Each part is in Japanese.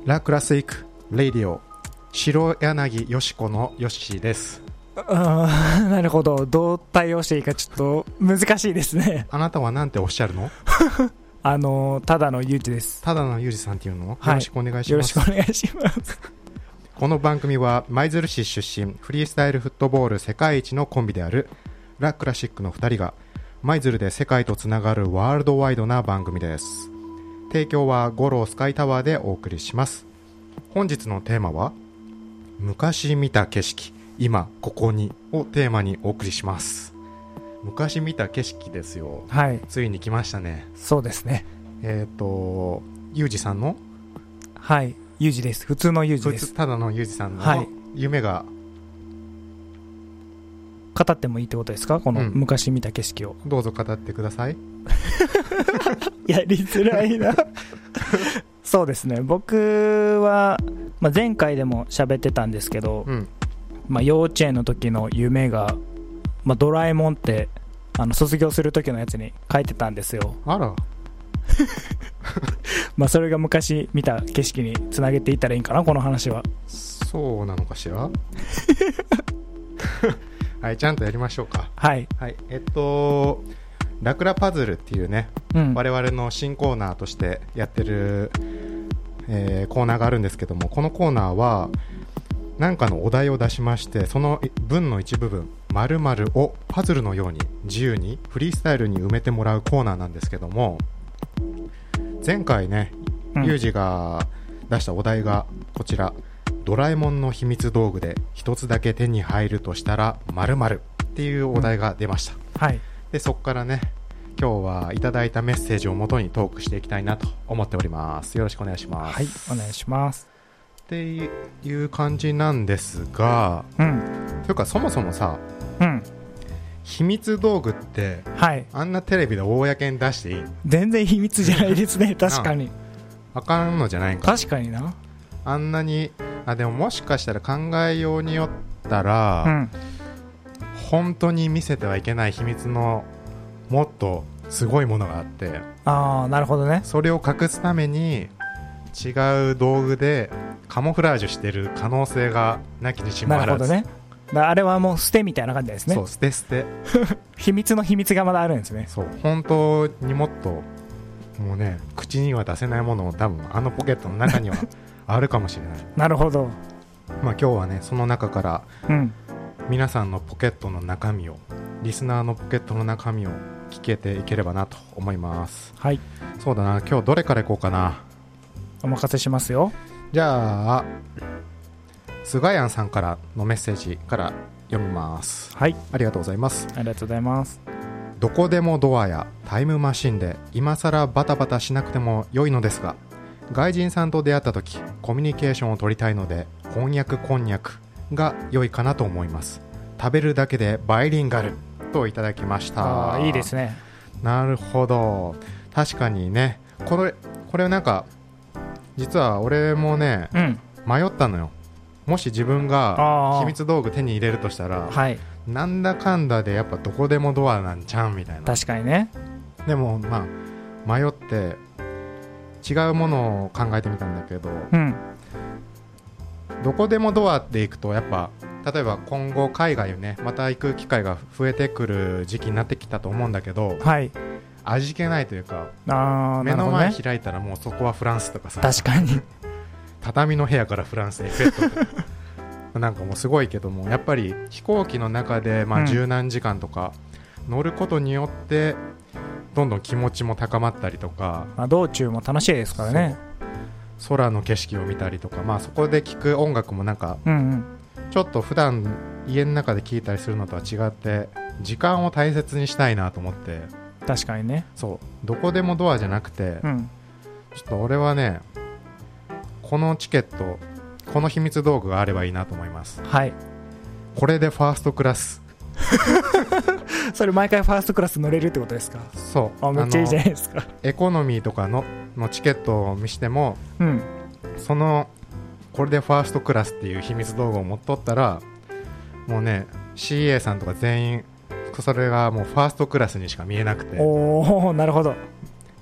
ラクラシックレディオ白柳よしこのよしです。 なるほど、どう対応していいかちょっと難しいですね。 あなたは何ておっしゃるの？ ただのゆうじです。 ただのゆうじさんっていうの、 はい、 よろしくお願いします。 よろしくお願いします。 この番組は舞鶴市出身フリースタイルフットボール世界一のコンビであるラクラシックの2人が舞鶴で世界とつながるワールドワイドな番組です。提供は五郎スカイタワーでお送りします。本日のテーマは昔見た景色今ここにをテーマにお送りします。昔見た景色ですよ。 はい、 ついに来ましたね。 そうですね。 ゆうじさんの、 はい、ゆうじです。普通のゆうじです。 ただのゆうじさんの夢が、 語ってもいいってことですか？この昔見た景色を、 どうぞ語ってください。 やりづらいな。そうですね、僕は、前回でも喋ってたんですけど、幼稚園の時の夢が、ドラえもんって卒業する時のやつに書いてたんですよ。 あら。 それが昔見た景色につなげていったらいいんかな、この話は。 そうなのかしら。はい、ちゃんとやりましょうか。 はい、 はい、ラクラパズルっていうね、我々の新コーナーとしてやってる、コーナーがあるんですけども、このコーナーは何かのお題を出しまして、その文の一部分〇〇をパズルのように自由にフリースタイルに埋めてもらうコーナーなんですけども、前回ね、ユージが出したお題がこちら、ドラえもんの秘密道具で一つだけ手に入るとしたら〇〇っていうお題が出ました。はい、でそこからね、今日はいただいたメッセージをもとにトークしていきたいなと思っております。よろしくお願いします。 はい、お願いします。 っていう感じなんですが、というかそもそもさ、秘密道具って、あんなテレビで公に出していい？ 全然秘密じゃないですね。確かにあかんのじゃないか。 確かにな。 あんなにでももしかしたら考えようによったら、本当に見せてはいけない秘密のもっとすごいものがあって、 なるほどね。 それを隠すために違う道具でカモフラージュしてる可能性がなきにしもあらず。なるほどね。 あれはもう捨てみたいな感じですね。 そう、捨て秘密の秘密がまだあるんですね。 そう、本当にもっともうね、口には出せないものを多分あのポケットの中にはあるかもしれない。 なるほど。 今日はね、その中から、皆さんのポケットの中身を、リスナーのポケットの中身を聞けていければなと思います。はい。そうだな、今日どれからいこうかな。 お任せしますよ。 じゃあすがやんさんからのメッセージから読みます。はい、ありがとうございます。 ありがとうございます。 どこでもドアやタイムマシンで今さらバタバタしなくても良いのですが、外人さんと出会った時コミュニケーションを取りたいので翻訳こんにゃくが良いかなと思います。食べるだけでバイリンガルといただきました。 いいですね。なるほど。確かにね、これなんか実は俺もね、迷ったのよ。もし自分が秘密道具手に入れるとしたら、なんだかんだでやっぱどこでもドアなんちゃうみたいな。 確かにね。でも迷って違うものを考えてみたんだけど、どこでもドアって行くとやっぱ例えば今後海外をねまた行く機会が増えてくる時期になってきたと思うんだけど、味気ないというか、目の前開いたらもうそこはフランスとかさ、 確かに畳の部屋からフランスへ行くとかなんかもうすごいけども、やっぱり飛行機の中で十何時間とか乗ることによってどんどん気持ちも高まったりとか、 道中も楽しいですからね。 空の景色を見たりとか、そこで聴く音楽もなんか、ちょっと普段家の中で聴いたりするのとは違って時間を大切にしたいなと思って。 確かにね。 そう、どこでもドアじゃなくて、ちょっと俺はね、このチケット、この秘密道具があればいいなと思います。はい。これでファーストクラスそれ毎回ファーストクラス乗れるってことですか？ そう、 めっちゃいいじゃないですか。 エコノミーとかのチケットを見しても、そのこれでファーストクラスっていう秘密道具を持っとったら、もうね CA さんとか全員それがもうファーストクラスにしか見えなくて、 なるほど。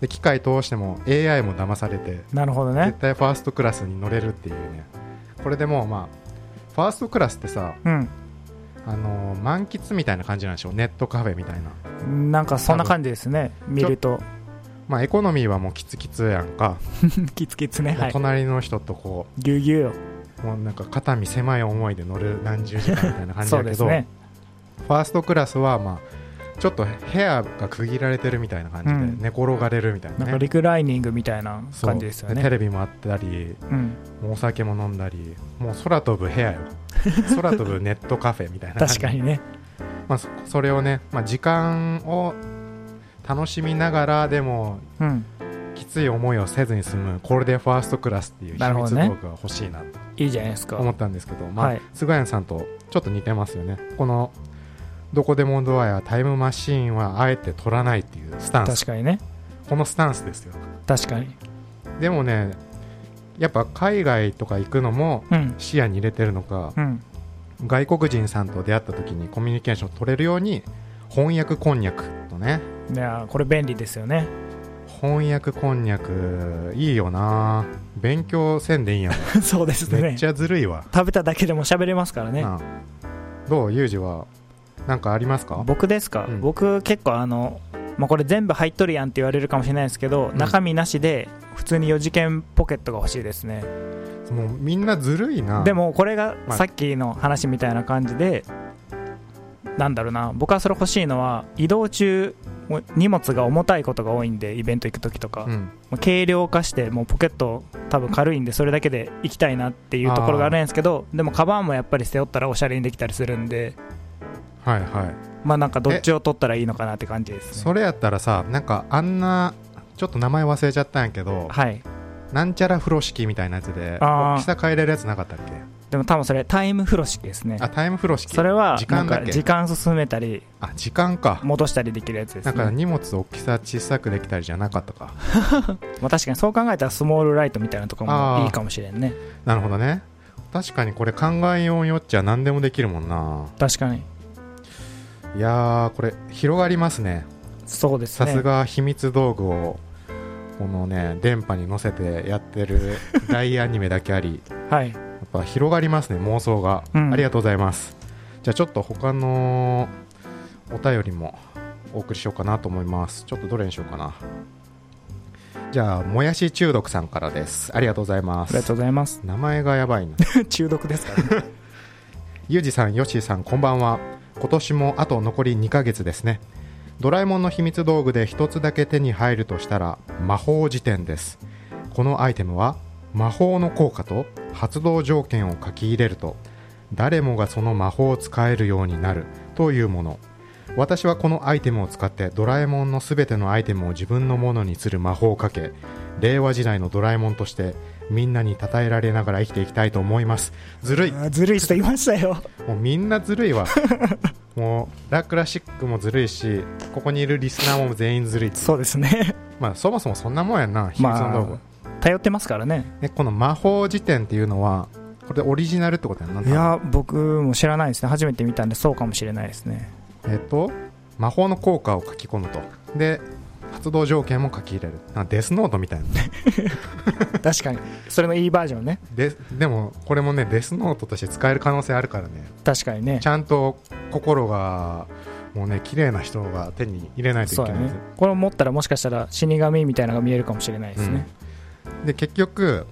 で機械通しても AI も騙されて、 なるほどね、 絶対ファーストクラスに乗れるっていうね。これでもうまあファーストクラスってさ、満喫みたいな感じなんでしょう。ネットカフェみたいな、 なんかそんな感じですね、見ると。 まあエコノミーはもうキツキツやんかキツキツね、はい、 隣の人とこうぎゅうぎゅうよ、 もうなんか肩身狭い思いで乗る何十時間みたいな感じだけどそうですね、 ファーストクラスはまあちょっと部屋が区切られてるみたいな感じで、寝転がれるみたいなね、 なんかリクライニングみたいな感じですよね。 テレビもあったり、もうお酒も飲んだり、もう空飛ぶ部屋よ空飛ぶネットカフェみたいな感じ。 確かにね、 まあ、それをね、まあ、時間を楽しみながらでも、きつい思いをせずに済む、これでファーストクラスっていう秘密道具が欲しいなと、 いいじゃないですか思ったんですけど、まあ菅谷さんとちょっと似てますよね。このどこでもドアやタイムマシーンはあえて取らないっていうスタンス。 確かにね、 このスタンスですよ。 確かに。 でもね、やっぱ海外とか行くのも視野に入れてるのか、外国人さんと出会った時にコミュニケーション取れるように翻訳こんにゃくとね。 いやこれ便利ですよね。 翻訳こんにゃくいいよな。勉強せんでいいんやんそうですね、 めっちゃずるいわ。 食べただけでも喋れますからね。 どうユージはなんかありますか？ 僕ですか、僕結構まあ、これ全部入っとるやんって言われるかもしれないですけど、中身なしで普通に4次元ポケットが欲しいですね。 もうみんなずるいな。 でもこれがさっきの話みたいな感じで、なんだろうな、僕はそれ欲しいのは移動中荷物が重たいことが多いんで、イベント行く時とか、軽量化してもうポケット多分軽いんでそれだけで行きたいなっていうところがあるんですけど、でもカバンもやっぱり背負ったらおしゃれにできたりするんで、 はいはい、 まあなんかどっちを取ったらいいのかなって感じですね。 それやったらさ、なんかあんなちょっと名前忘れちゃったんやけど、なんちゃら風呂敷みたいなやつで大きさ変えれるやつなかったっけ？ でも多分それタイム風呂敷ですね。 タイム風呂敷。 それは時間だっけ？ 時間進めたり、 時間か、 戻したりできるやつですね。 なんか荷物大きさ小さくできたりじゃなかったかまあ確かにそう考えたらスモールライトみたいなとこもいいかもしれんね。 なるほどね。確かにこれ考えようによっちゃ何でもできるもんな。 確かに。 いやー、これ広がりますね。 そうですね。 さすが秘密道具をこのね電波に乗せてやってる大アニメだけありはい、 やっぱ広がりますね、妄想が、ありがとうございます。じゃあちょっと他のお便りもお送りしようかなと思います。ちょっとどれにしようかな。じゃあもやし中毒さんからです。ありがとうございます。 ありがとうございます。 名前がやばいな中毒ですからねゆうじさん、よっしーさん、こんばんは。今年もあと残り2ヶ月ですね。ドラえもんの秘密道具で一つだけ手に入るとしたら魔法辞典です。このアイテムは魔法の効果と発動条件を書き入れると誰もがその魔法を使えるようになるというもの。私はこのアイテムを使ってドラえもんのすべてのアイテムを自分のものにする魔法をかけ、令和時代のドラえもんとしてみんなに称えられながら生きていきたいと思います。ずるい、 ずるいと言いましたよ。 もうみんなずるいわもうラクラシックもずるいし、ここにいるリスナーも全員ずるい。 そうですね。 まあそもそもそんなもんやんな、秘密の道具、 頼ってますからね。 この魔法辞典っていうのはこれオリジナルってことやん。 いや僕も知らないですね。初めて見たんでそうかもしれないですね。 魔法の効果を書き込むと、で発動条件も書き入れる。デスノートみたいな確かにそれのいいバージョンね。 でもこれもねデスノートとして使える可能性あるからね。 確かにね。 ちゃんと心がもうね綺麗な人が手に入れないといけない、 ね、これを持ったらもしかしたら死神みたいなのが見えるかもしれないですね、 で結局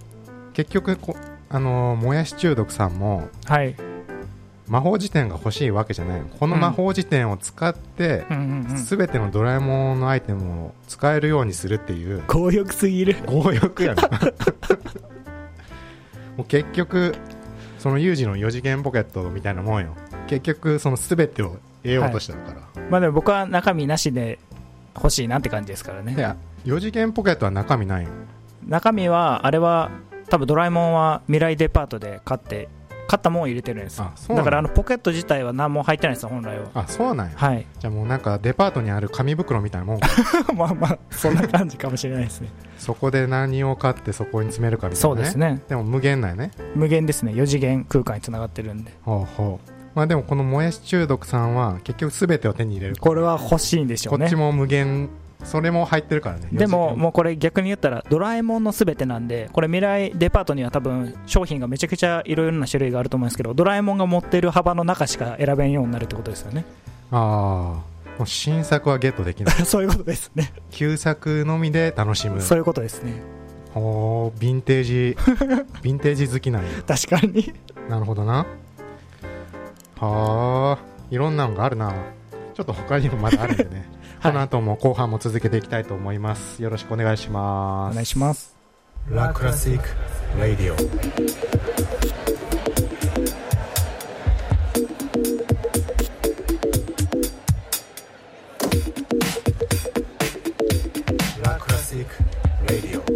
もやし中毒さんも、魔法辞典が欲しいわけじゃない。この魔法辞典を使って、全てのドラえもんのアイテムを使えるようにするっていう。 強欲すぎる。 強欲やなもう結局その有事の4次元ポケットみたいなもんよ。結局その全てを得ようとしてるから、 まあでも僕は中身なしで欲しいなって感じですからね。 いや4次元ポケットは中身ないよ。 中身はあれは多分ドラえもんは未来デパートで買ったもんを入れてるんですよ。だからポケット自体は何も入ってないですよ本来は。 あ、そうなんや、 はい、 じゃあもうなんかデパートにある紙袋みたいなもんかまあまあそんな感じかもしれないですねそこで何を買ってそこに詰めるかみたいな、ね、 そうですね。 でも無限なんやね。 無限ですね。4次元空間につながってるんで。 ほうほう。まあでもこのもやし中毒さんは結局全てを手に入れる。 これは欲しいんでしょうね。 こっちも無限それも入ってるからね。 でももうこれ逆に言ったらドラえもんのすべてなんで、これ未来デパートには多分商品がめちゃくちゃいろいろな種類があると思うんですけど、ドラえもんが持っている幅の中しか選べんようになるってことですよね。 ああ、もう新作はゲットできないそういうことですね。 旧作のみで楽しむ。 そういうことですね。 おー、ヴィンテージ好きなんや。 確かに。 なるほどな。はあ、いろんなのがあるな。ちょっと他にもまだあるんでねこの後も後半も続けていきたいと思います。よろしくお願いします。 お願いします。 ラクラシックラディオ。ラクラシックラディオ。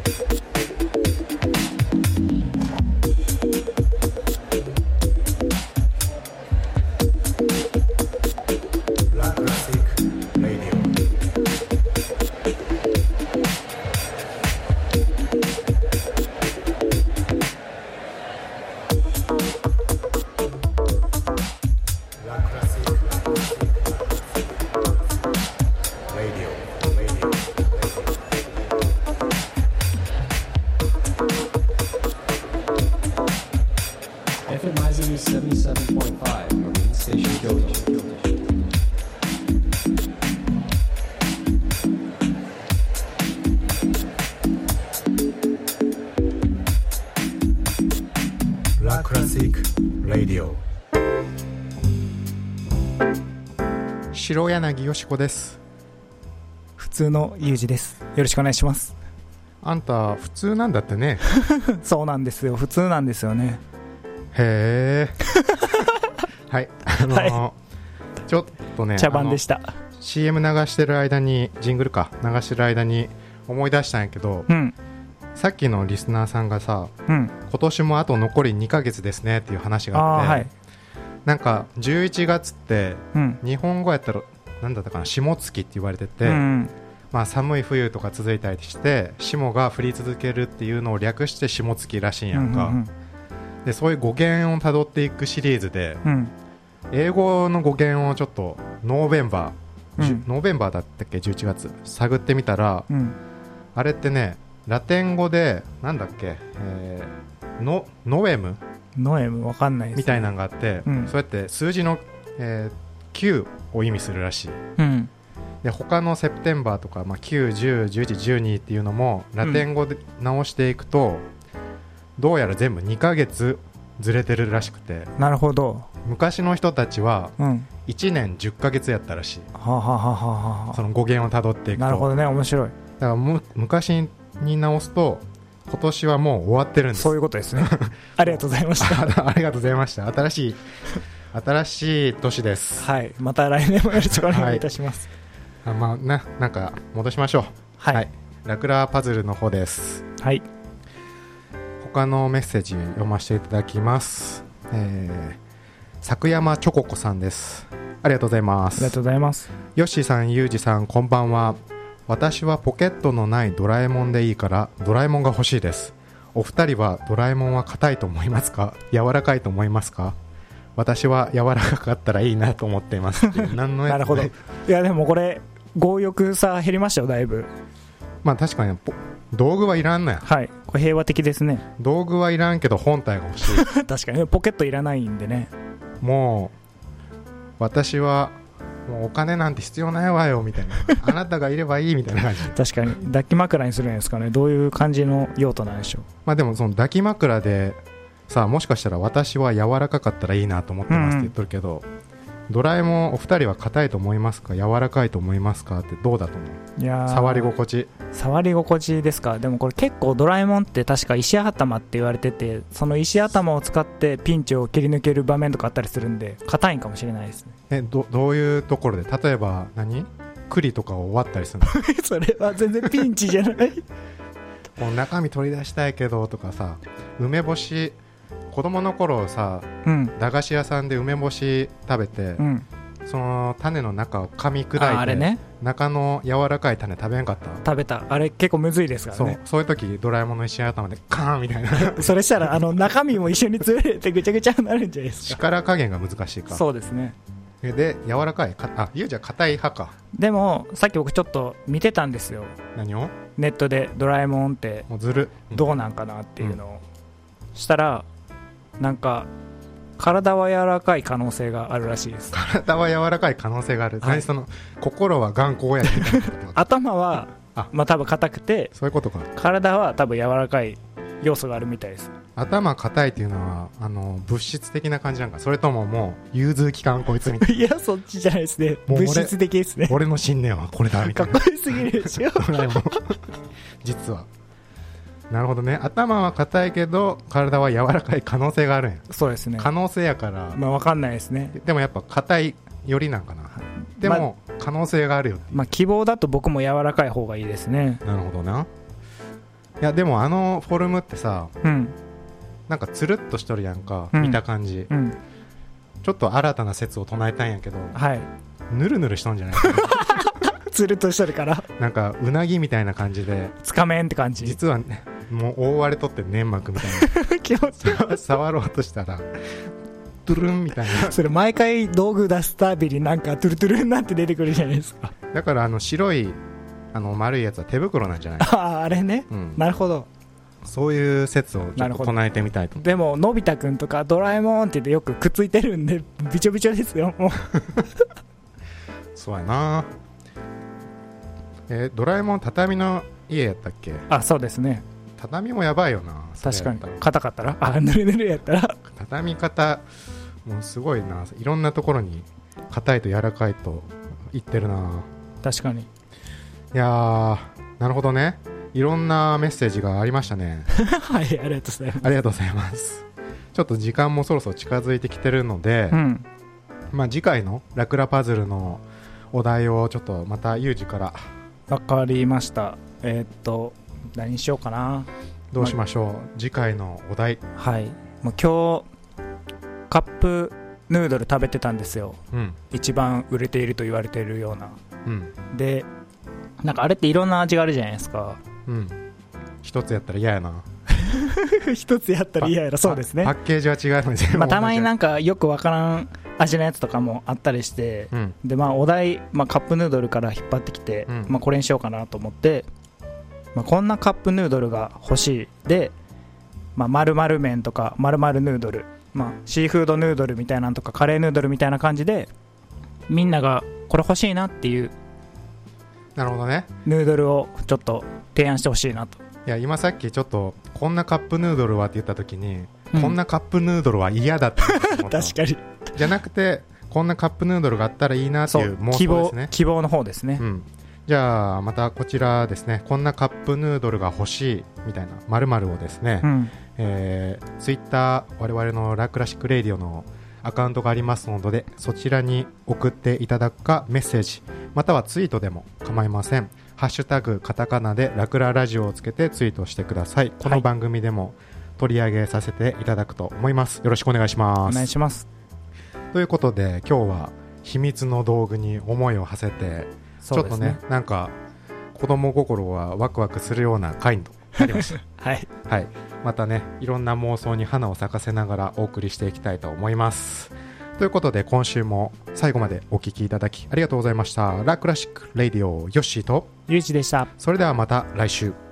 白柳よしこです。 普通のゆうじです。よろしくお願いします。 あんた普通なんだってね。 そうなんですよ、普通なんですよね。 へーはい、はい、ちょっとね茶番でした。 CM 流してる間にジングルか流してる間に思い出したんやけど、うん、さっきのリスナーさんがさ、うん、今年もあと残り2ヶ月ですねっていう話があって、はい、なんか11月って、うん、日本語やったら何だったかな、霜月って言われてて、うん、まあ、寒い冬とか続いたりして霜が降り続けるっていうのを略して霜月らしいんやんか、うんうんうん、でそういう語源をたどっていくシリーズで、うん、英語の語源をちょっとノーベンバーだったっけ、11月探ってみたら、うん、あれってねラテン語でなんだっけ、ノエムわかんないです、ね、 みたいなのがあって、うん、そうやって数字の、9を意味するらしい、うん、で他のセプテンバーとか、まあ、9、10、11、12っていうのもラテン語で直していくと、うん、どうやら全部2ヶ月ずれてるらしくて。 なるほど。 昔の人たちは1年10ヶ月やったらしい、はははは、その語源をたどっていくと。 なるほどね、面白い。 だから昔に直すと今年はもう終わってるんです。 そういうことですね。ありがとうございましたありがとうございました。新しい年です。 はい、また来年もよろしくお願いいたします、 はい、まあね、なんか戻しましょう。はい、はい、ラクラパズルの方です。はい、他のメッセージ読ませていただきます。作山チョココさんです。ありがとうございます。 ありがとうございます。 ヨッシーさん、ユージさん、こんばんは。私はポケットのないドラえもんでいいからドラえもんが欲しいです。お二人はドラえもんは硬いと思いますか、柔らかいと思いますか。私は柔らかかったらいいなと思っています何のやつなるほど。いやでもこれ強欲さ減りましたよ、だいぶ。 まあ確かに道具はいらんのや。 はい、これ平和的ですね。 道具はいらんけど本体が欲しい確かにポケットいらないんでね。 もう私はもうお金なんて必要ないわよみたいなあなたがいればいいみたいな感じ確かに抱き枕にするんですかね。どういう感じの用途なんでしょう。 まあでもその抱き枕でさあ、もしかしたら私は柔らかかったらいいなと思ってますって言っとるけど、ドラえもんお二人は硬いと思いますか、柔らかいと思いますかってどうだと思う。いや触り心地ですか。でもこれ結構ドラえもんって確か石頭って言われてて、その石頭を使ってピンチを切り抜ける場面とかあったりするんで硬いんかもしれないですね。 どういうところで、例えば栗とかを割ったりするのそれは全然ピンチじゃないもう中身取り出したいけどとかさ、梅干し子供の頃さ、うん、駄菓子屋さんで梅干し食べて、うん、その種の中を噛み砕いて、あれね、中の柔らかい種食べんかった。 食べた。あれ結構むずいですからね。 そういう時ドラえもんの石頭でカーンみたいなそれしたら中身も一緒に潰れてぐちゃぐちゃになるんじゃないですか。 力加減が難しいか。 そうですね。 で柔らかいゆうじゃ硬い派か。 でもさっき僕ちょっと見てたんですよ。 何を？ ネットでドラえもんってもうずるどうなんかなっていうのを、したらなんか体は柔らかい可能性があるらしいです。 体は柔らかい可能性がある、はい、何その心は頑固やみたいな頭はまあ多分硬くて、 そういうことか。 体は多分柔らかい要素があるみたいです。 頭硬いっていうのは物質的な感じなんか、それとももう融通きかんこいつみたいな。 いやそっちじゃないですね。物質的ですね。 俺の信念はこれだみたいな。 かっこよすぎるでしょ実はなるほどね。頭は硬いけど体は柔らかい可能性があるんや。 そうですね。 可能性やからまあ分かんないですね。 でもやっぱ硬いよりなんかな。でも、可能性があるよって。 まあ希望だと僕も柔らかい方がいいですね。 なるほどな。いやでもフォルムってさ、なんかつるっとしとるやんか、見た感じ、ちょっと新たな説を唱えたんやけど、ぬるぬるしとんじゃないかつるっとしとるからなんかうなぎみたいな感じでつかめんって感じ。 実はねもう覆われとって粘膜みたいな気持ち悪い触ろうとしたらトゥルンみたいなそれ毎回道具出すたびになんかトゥルトゥルになって出てくるじゃないですか。 だから白い丸いやつは手袋なんじゃない？ あれね、なるほど。 そういう説をちょっと唱えてみたいと。 でものび太くんとかドラえもんって言ってよくくっついてるんでびちょびちょですよもうそうやな。ドラえもん畳の家やったっけ？ あ、そうですね。 畳もやばいよな。 確かに硬かったらぬるぬるやったら畳み方もうすごいな。いろんなところに硬いと柔らかいと言ってるな。 確かに。 いやー、なるほどね。いろんなメッセージがありましたねはい、ありがとうございます。 ありがとうございます。ちょっと時間もそろそろ近づいてきてるので、まあ次回のラクラパズルのお題をちょっとまたユージから。 わかりました。何にしようかな。 どうしましょう、次回のお題。 はい、もう今日カップヌードル食べてたんですよ、一番売れていると言われているような、でなんかあれっていろんな味があるじゃないですか。 一つやったら嫌やな一つやったら嫌やな。そうですね。 パッケージは違うので、 まあ、たまになんかよくわからん味のやつとかもあったりして、でまあお題、カップヌードルから引っ張ってきて、これにしようかなと思って、こんなカップヌードルが欲しいで、〇〇麺とか〇〇ヌードル、シーフードヌードルみたいなのとかカレーヌードルみたいな感じでみんながこれ欲しいなっていう、 なるほどね、 ヌードルをちょっと提案してほしいなと。 いや今さっきちょっとこんなカップヌードルはって言った時に、こんなカップヌードルは嫌だって思った確かに。 じゃなくてこんなカップヌードルがあったらいいなっていう妄想ですね。 希望の方ですね。 じゃあまたこちらですね、こんなカップヌードルが欲しいみたいな〇〇をですね、ツイッター我々のラクラシックレディオのアカウントがありますので、そちらに送っていただくかメッセージまたはツイートでも構いません。ハッシュタグカタカナでラクララジオをつけてツイートしてください。この番組でも取り上げさせていただくと思います。よろしくお願いします。 お願いします。 ということで今日は秘密の道具に思いを馳せて、ちょっとねなんか子供心はワクワクするような回となりましたはい、はい、またねいろんな妄想に花を咲かせながらお送りしていきたいと思います。ということで今週も最後までお聞きいただきありがとうございました。ラクラシックレディオヨッシーとユージでした。 それではまた来週。